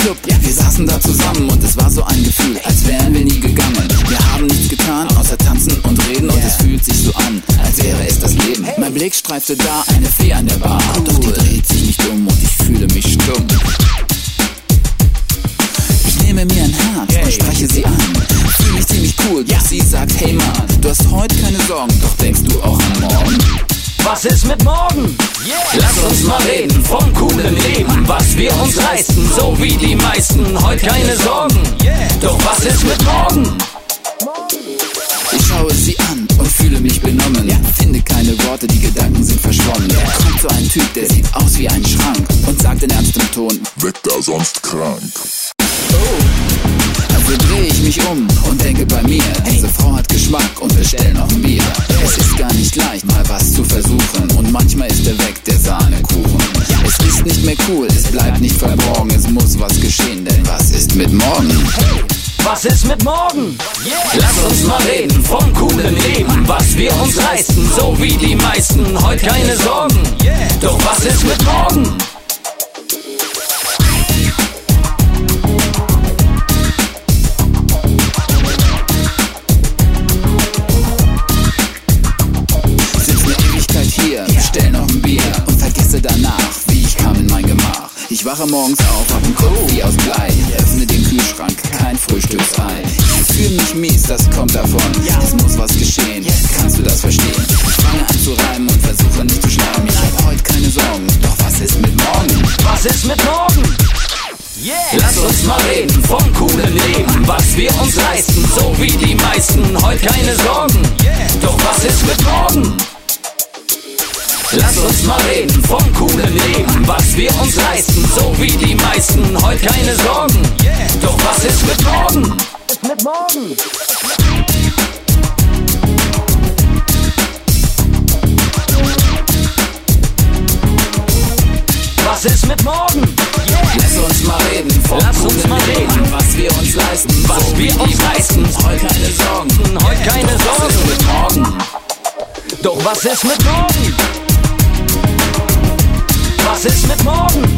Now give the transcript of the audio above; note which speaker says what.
Speaker 1: Club, ja, wir saßen da zusammen und es war so ein Gefühl, als wären wir nie gegangen. Wir haben nichts getan, außer tanzen und reden und es fühlt sich so an, als wäre es das Leben. Mein Blick streifte da eine Fee an der Bar, doch die dreht sich nicht um und ich fühle mich stumm. Ich nehme mir ein Herz und spreche sie an. Fühle mich ziemlich cool, doch sie sagt, hey Mann, du hast heute keine Sorgen, doch denkst du auch an morgen?
Speaker 2: Was ist mit morgen? Lass uns mal reden vom coolen Leben, was wir uns leisten, so wie die meisten, heute keine Sorgen. Doch was ist mit morgen?
Speaker 1: Ich schaue sie an und fühle mich benommen, finde keine Worte, die Gedanken sind verschwommen. Da kommt so ein Typ, der sieht aus wie ein Schrank und sagt in ernstem Ton,
Speaker 3: wird da sonst krank?
Speaker 1: Also drehe ich mich um und denke bei mir, diese Frau hat Geschmack und bestell noch ein Bier. Es ist gar nicht leicht, mal was zu versuchen und manchmal ist er weg, der Sahnekuchen. Es ist nicht mehr cool, es bleibt nicht verborgen, es muss was geschehen, denn was ist mit morgen?
Speaker 2: Was ist mit morgen? Lass uns mal reden vom coolen Leben, was wir uns leisten, so wie die meisten, heute keine Sorgen. Doch was ist mit morgen?
Speaker 1: Bestell noch ein Bier und vergesse danach, wie ich kam in mein Gemach. Ich wache morgens auf, hab einen Kopf wie aus Blei, öffne den Kühlschrank, kein Frühstücksei. Ich fühle mich mies, das kommt davon, es muss was geschehen, kannst du das verstehen? Ich fange an zu reimen und versuche nicht zu schreiben, ich hab heute keine Sorgen, doch was ist mit morgen?
Speaker 2: Was ist mit morgen? Lass uns mal reden vom coolen Leben, was wir uns leisten, so wie die meisten, heute keine Sorgen. Doch was ist mit morgen? Lass uns mal reden vom coolen Leben, was wir uns leisten, so wie die meisten, heute keine Sorgen. Doch was ist mit morgen? Mit morgen? Was ist mit morgen?
Speaker 1: Lass uns mal reden vom coolen Leben, was wir uns leisten,
Speaker 2: was wir uns leisten,
Speaker 1: heute keine Sorgen,
Speaker 2: heute keine Sorgen.
Speaker 1: Was ist mit morgen?
Speaker 2: Doch was ist mit morgen? Was ist mit morgen?